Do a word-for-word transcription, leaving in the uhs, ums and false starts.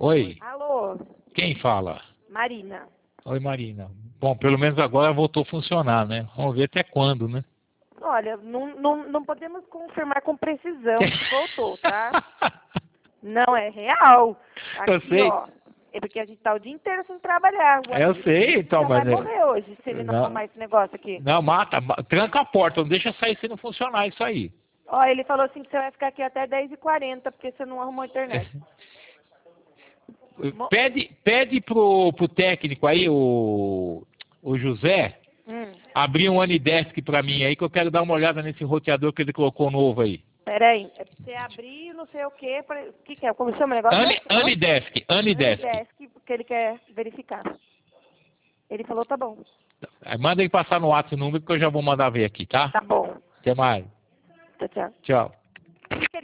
Oi, Alô, quem fala? Marina. Oi, Marina. Bom, pelo menos agora voltou a funcionar, né? Vamos ver até quando, né? Olha, não, não, não podemos confirmar com precisão que voltou, tá? Não é real. Eu Aqui, sei, ó. É porque a gente tá o dia inteiro sem trabalhar. O eu sei, Adilson então, já vai mas... morrer hoje se ele não Não, arrumar esse negócio aqui. não, mata, ma- tranca a porta, não deixa sair se não funcionar isso aí. Ó, ele falou assim que você vai ficar aqui até dez e quarenta porque você não arrumou a internet. Mo- Pede, pede pro, pro técnico aí, o, o José, Hum, abrir um Anidesk pra mim aí, que eu quero dar uma olhada nesse roteador que ele colocou novo aí. peraí. É pra você abrir não sei o quê. pra- O que que é? Como chama o negócio? Ani, mesmo? Você falou? Anidesk, Anidesk. Anidesk, porque ele quer verificar. Ele falou, tá bom. Aí manda ele passar no WhatsApp o número que eu já vou mandar ver aqui, tá? Tá bom. Até mais. Tchau, tchau. Tchau.